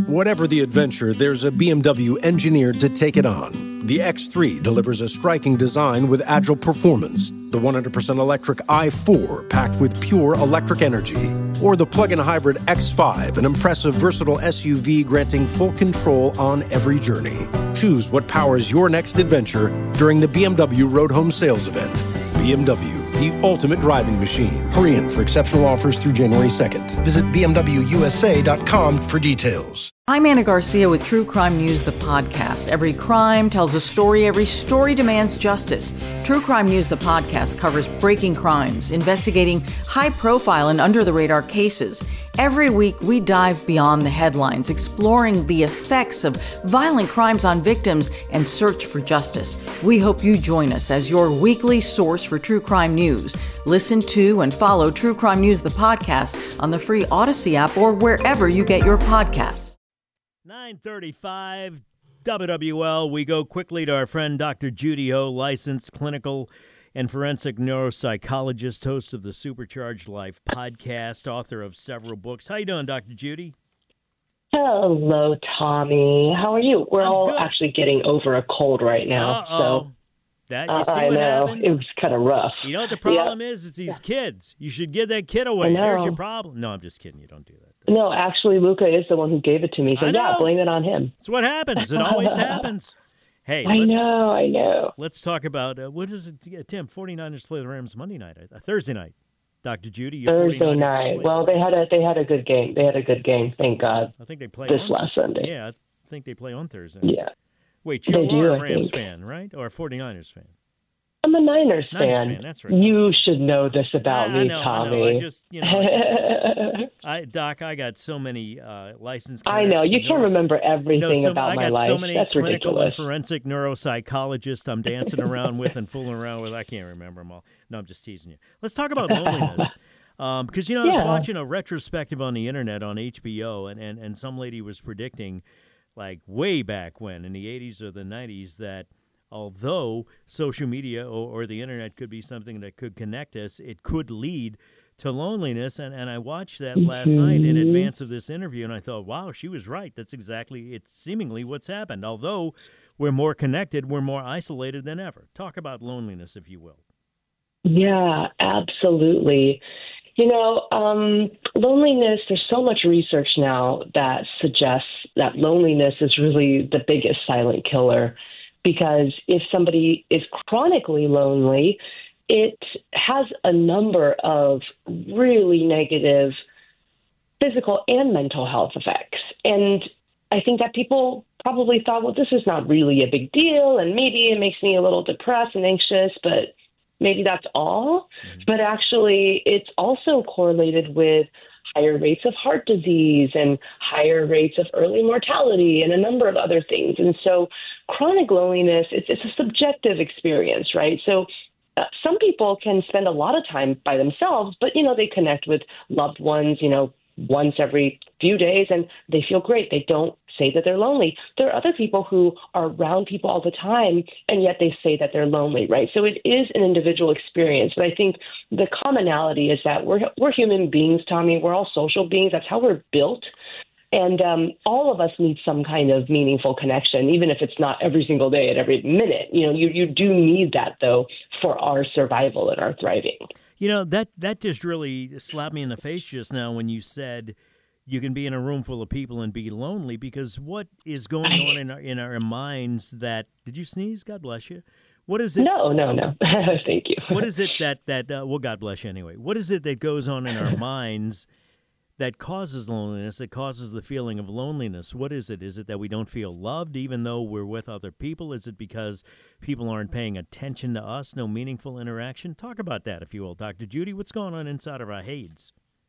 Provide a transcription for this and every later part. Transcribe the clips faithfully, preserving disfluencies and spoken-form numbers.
Whatever the adventure, there's a B M W engineered to take it on. The X three delivers a striking design with agile performance. The one hundred percent electric i four, packed with pure electric energy. Or the plug-in hybrid X five, an impressive, versatile S U V granting full control on every journey. Choose what powers your next adventure during the B M W Road Home Sales Event. B M W, the ultimate driving machine. Hurry in for exceptional offers through January second. Visit b m w u s a dot com for details. I'm Anna Garcia with True Crime News, the podcast. Every crime tells a story. Every story demands justice. True Crime News, the podcast, covers breaking crimes, investigating high-profile and under-the-radar cases. Every week, we dive beyond the headlines, exploring the effects of violent crimes on victims and search for justice. We hope you join us as your weekly source for true crime news. Listen to and follow True Crime News, the podcast, on the free Odyssey app or wherever you get your podcasts. nine thirty-five W W L. We go quickly to our friend Doctor Judy Ho, licensed clinical and forensic neuropsychologist, host of the Supercharged Life podcast, author of several books. How you doing, Doctor Judy? Hello, Tommy. How are you? We're I'm all good. actually getting over a cold right now. Uh-oh. So That, you uh, see I what know. happens? It was kind of rough. You know what the problem is? It's these kids. You should give that kid away. I know. There's your problem. No, I'm just kidding. You don't do that. No, actually, Luca is the one who gave it to me. So, I yeah, know. blame it on him. It's what happens. It always happens. Hey, I let's, know, I know. let's talk about, uh, what is it, yeah, Tim, 49ers play the Rams Monday night, uh, Thursday night. Doctor Judy, your Thursday 49ers night. play. Well, they had a they had a good game. They had a good game, thank God, I think they play this on, last Sunday. Yeah, I think they play on Thursday. Yeah. Wait, They you do, are a I Rams think. fan, right? Or a 49ers fan? I'm a Niners, Niners fan. fan, that's right. You should know this about I, me, I know, Tommy. I know. I just, you know, I, Doc, I got so many uh, licensed. I know. You can't neuros- remember everything No, so about I my got life. so many That's clinical ridiculous. and forensic neuropsychologists I'm dancing around with and fooling around with. I can't remember them all. No, I'm just teasing you. Let's talk about loneliness. Um, because, you know, I was Yeah. watching a retrospective on the internet on H B O, and, and, and some lady was predicting, like, way back when, in the eighties or the nineties, that although social media or, or the internet could be something that could connect us, it could lead to loneliness. And, and I watched that last Mm-hmm. night in advance of this interview, and I thought, wow, she was right. That's exactly, it's seemingly what's happened. Although we're more connected, we're more isolated than ever. Talk about loneliness, if you will. Yeah, absolutely. You know, um, loneliness, there's so much research now that suggests that loneliness is really the biggest silent killer, because if somebody is chronically lonely, it has a number of really negative physical and mental health effects. And I think that people probably thought, well, this is not really a big deal, and maybe it makes me a little depressed and anxious, but maybe that's all. Mm-hmm. But actually, it's also correlated with higher rates of heart disease and higher rates of early mortality and a number of other things. And so chronic loneliness, it's, it's a subjective experience, right? So uh, some people can spend a lot of time by themselves, but, you know, they connect with loved ones, you know, once every few days, and they feel great. They don't say that they're lonely. There are other people who are around people all the time, and yet they say that they're lonely, right? So it is an individual experience. But I think the commonality is that we're we're human beings, Tommy. We're all social beings. That's how we're built. And um, all of us need some kind of meaningful connection, even if it's not every single day at every minute. You know, you, you do need that, though, for our survival and our thriving. You know, that, that just really slapped me in the face just now when you said you can be in a room full of people and be lonely, because what is going on in our, in our minds that – did you sneeze? God bless you. What is it? No, no, no. Thank you. What is it that, that uh, – well, God bless you anyway. What is it that goes on in our minds that causes loneliness, that causes the feeling of loneliness? What is it? Is it that we don't feel loved even though we're with other people? Is it because people aren't paying attention to us, no meaningful interaction? Talk about that, if you will, Doctor Judy. What's going on inside of our heads?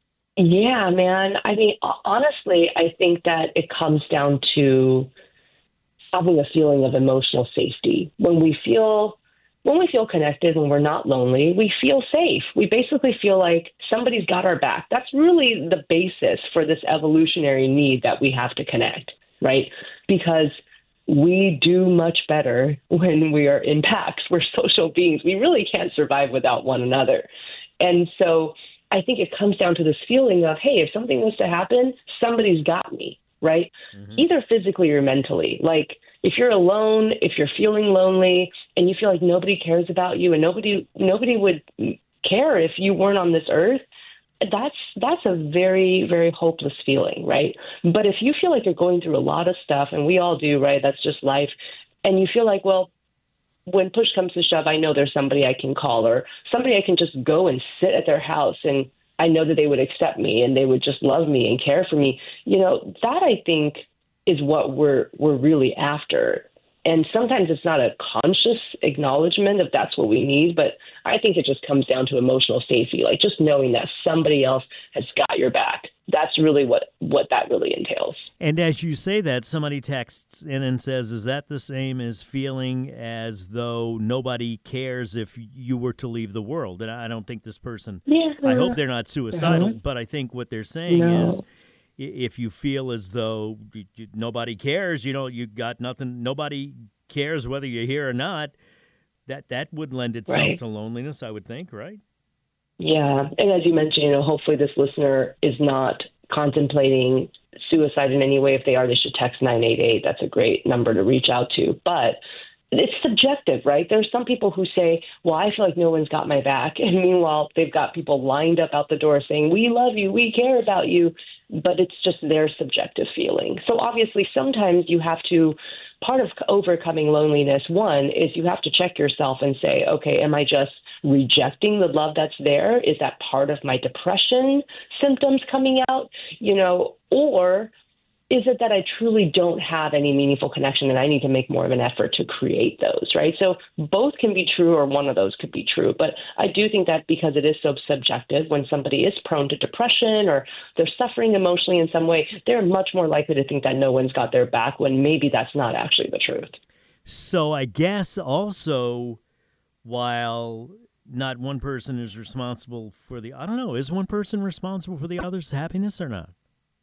Yeah, man. I mean, honestly, I think that it comes down to having a feeling of emotional safety. When we feel when we feel connected, when we're not lonely, we feel safe. We basically feel like somebody's got our back. That's really the basis for this evolutionary need that we have to connect, right? Because we do much better when we are in packs. We're social beings. We really can't survive without one another. And so I think it comes down to this feeling of, hey, if something was to happen, somebody's got me, right? Mm-hmm. Either physically or mentally. Like if you're alone, if you're feeling lonely and you feel like nobody cares about you and nobody nobody would care if you weren't on this earth, that's that's a very, very hopeless feeling, right? But if you feel like you're going through a lot of stuff, and we all do, right? That's just life. And you feel like, well, when push comes to shove, I know there's somebody I can call or somebody I can just go and sit at their house and I know that they would accept me and they would just love me and care for me. You know, that I think is what we're we're really after. And sometimes it's not a conscious acknowledgement if that's what we need, but I think it just comes down to emotional safety, like just knowing that somebody else has got your back. That's really what, what that really entails. And as you say that, somebody texts in and says, is that the same as feeling as though nobody cares if you were to leave the world? And I don't think this person, yeah. I hope they're not suicidal, uh-huh. but I think what they're saying no. is, if you feel as though nobody cares, you know, you got nothing, nobody cares whether you're here or not, that that would lend itself right. to loneliness, I would think, right? Yeah. And as you mentioned, you know, hopefully this listener is not contemplating suicide in any way. If they are, they should text nine eight eight. That's a great number to reach out to. But it's subjective, right? There's some people who say, well, I feel like no one's got my back. And meanwhile, they've got people lined up out the door saying, we love you, we care about you. But it's just their subjective feeling. So obviously, sometimes you have to, part of overcoming loneliness, one, is you have to check yourself and say, okay, am I just rejecting the love that's there? Is that part of my depression symptoms coming out? You know, or is it that I truly don't have any meaningful connection and I need to make more of an effort to create those, right? So both can be true or one of those could be true. But I do think that because it is so subjective, when somebody is prone to depression or they're suffering emotionally in some way, they're much more likely to think that no one's got their back when maybe that's not actually the truth. So I guess also, while not one person is responsible for the, I don't know, is one person responsible for the other's happiness or not?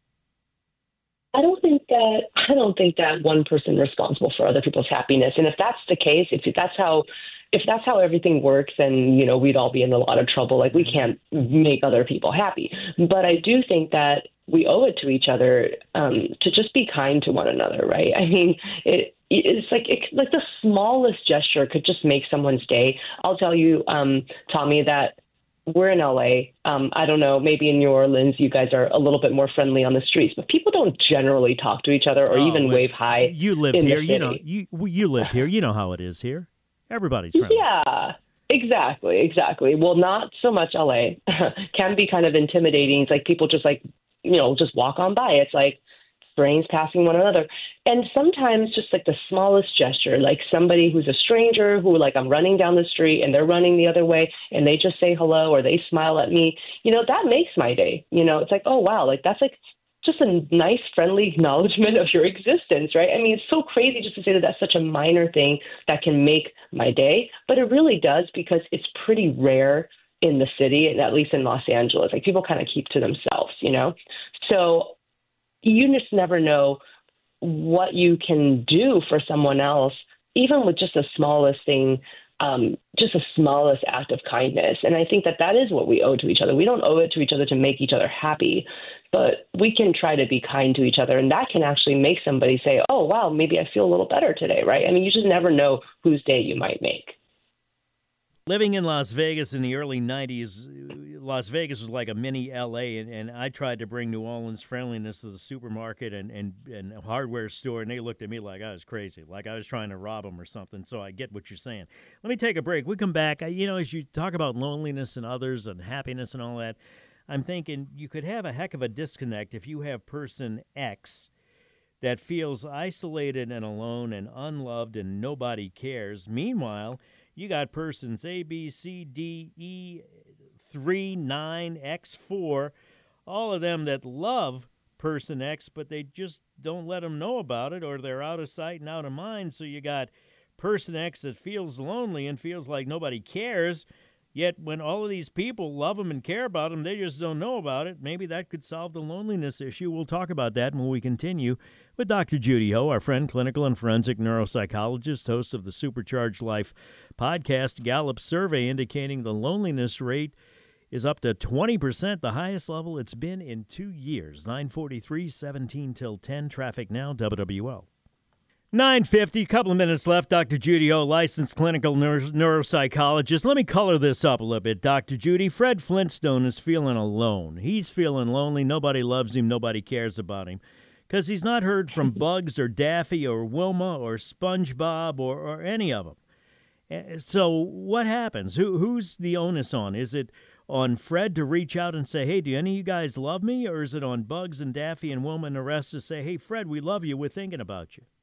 I don't think that I don't think that one person is responsible for other people's happiness. And if that's the case, if that's how if that's how everything works, then, you know, we'd all be in a lot of trouble. Like, we can't make other people happy. But I do think that we owe it to each other um, to just be kind to one another, right? I mean, it it's like it, like the smallest gesture could just make someone's day. I'll tell you, um, Tommy, that we're in L A. Um, I don't know, maybe in New Orleans, you guys are a little bit more friendly on the streets, but people don't generally talk to each other or oh, even wave hi. You lived here, you know, you you lived here, you know how it is here. Everybody's friendly. Yeah, exactly, exactly. Well, not so much L A. Can be kind of intimidating. It's like people just like, you know, just walk on by. It's like brains passing one another. And sometimes just like the smallest gesture, like somebody who's a stranger who, like, I'm running down the street and they're running the other way and they just say hello or they smile at me, you know, that makes my day. You know, it's like, oh, wow, like that's like just a nice, friendly acknowledgement of your existence, right? I mean, it's so crazy just to say that that's such a minor thing that can make my day, but it really does, because it's pretty rare in the city, and at least in Los Angeles. Like, people kind of keep to themselves, you know? So you just never know what you can do for someone else, even with just the smallest thing, um, just the smallest act of kindness. And I think that that is what we owe to each other. We don't owe it to each other to make each other happy, but we can try to be kind to each other. And that can actually make somebody say, oh, wow, maybe I feel a little better today, right? I mean, you just never know whose day you might make. Living in Las Vegas in the early nineties, Las Vegas was like a mini L A, and, and I tried to bring New Orleans friendliness to the supermarket and, and, and hardware store, and they looked at me like I was crazy, like I was trying to rob them or something. So I get what you're saying. Let me take a break. We come back. You know, as you talk about loneliness and others and happiness and all that, I'm thinking you could have a heck of a disconnect if you have person X that feels isolated and alone and unloved and nobody cares. Meanwhile, you got persons A, B, C, D, E, three, nine, X, four, all of them that love person X, but they just don't let them know about it, or they're out of sight and out of mind. So you got person X that feels lonely and feels like nobody cares, yet when all of these people love them and care about them, they just don't know about it. Maybe that could solve the loneliness issue. We'll talk about that when we continue with Doctor Judy Ho, our friend, clinical and forensic neuropsychologist, host of the Supercharged Life podcast. Gallup survey indicating the loneliness rate is up to twenty percent, the highest level it's been in two years. nine forty-three, seventeen till ten. Traffic now, W W L. nine fifty, couple of minutes left. Doctor Judy O, licensed clinical neuro- neuropsychologist. Let me color this up a little bit, Doctor Judy. Fred Flintstone is feeling alone. He's feeling lonely. Nobody loves him. Nobody cares about him because he's not heard from Bugs or Daffy or Wilma or SpongeBob or, or any of them. So what happens? Who Who's the onus on? Is it on Fred to reach out and say, hey, do any of you guys love me? Or is it on Bugs and Daffy and Wilma and the rest to say, hey, Fred, we love you. We're thinking about you.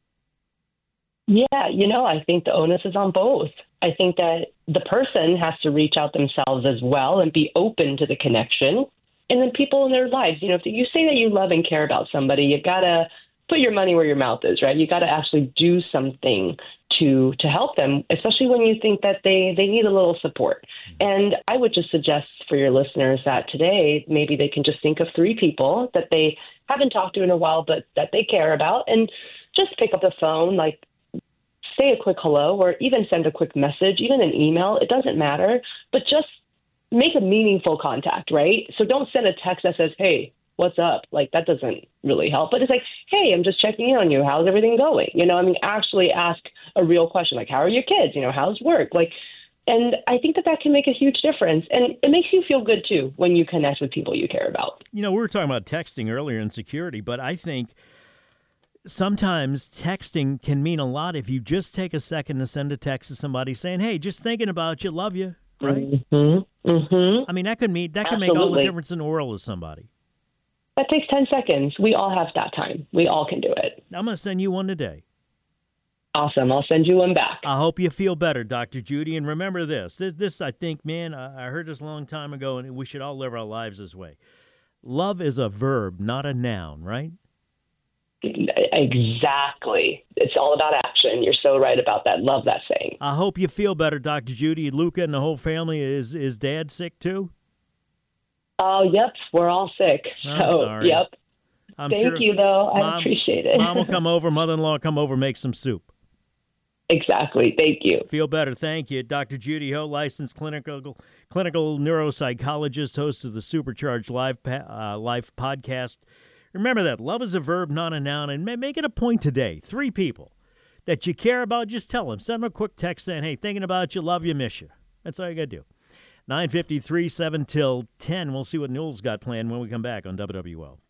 Yeah, you know, I think the onus is on both. I think that the person has to reach out themselves as well and be open to the connection. And then people in their lives, you know, if you say that you love and care about somebody, you got to put your money where your mouth is, right? You got to actually do something to to help them, especially when you think that they, they need a little support. And I would just suggest for your listeners that today, maybe they can just think of three people that they haven't talked to in a while, but that they care about, and just pick up the phone, like, say a quick hello, or even send a quick message, even an email. It doesn't matter, but just make a meaningful contact, right? So don't send a text that says, hey, what's up? Like, that doesn't really help. But it's like, hey, I'm just checking in on you. How's everything going? You know, I mean, actually ask a real question, like, how are your kids? You know, how's work? Like, and I think that that can make a huge difference. And it makes you feel good, too, when you connect with people you care about. You know, we were talking about texting earlier in security, but I think sometimes texting can mean a lot if you just take a second to send a text to somebody saying, hey, just thinking about you, love you, right? Mm-hmm. Mm-hmm. I mean, that could mean that could Absolutely. make all the difference in the world to somebody. That takes ten seconds. We all have that time. We all can do it. I'm going to send you one today. Awesome. I'll send you one back. I hope you feel better, Doctor Judy. And remember this. This, this I think, man, I, I heard this a long time ago, and we should all live our lives this way. Love is a verb, not a noun, right? Exactly. It's all about action. You're so right about that. Love that saying. I hope you feel better, Doctor Judy. Luca and the whole family. Is is Dad sick too? Oh, yep. We're all sick. I'm so, sorry. Yep. I'm Thank sure you, though. Mom, I appreciate it. Mom will come over. Mother-in-law will come over, make some soup. Exactly. Thank you. Feel better. Thank you. Doctor Judy Ho, licensed clinical clinical neuropsychologist, host of the Supercharged Live uh, Life podcast. Remember that. Love is a verb, not a noun. And make it a point today. Three people that you care about, just tell them. Send them a quick text saying, hey, thinking about you, love you, miss you. That's all you got to do. nine fifty-three, seven till ten. We'll see what Newell's got planned when we come back on W W L.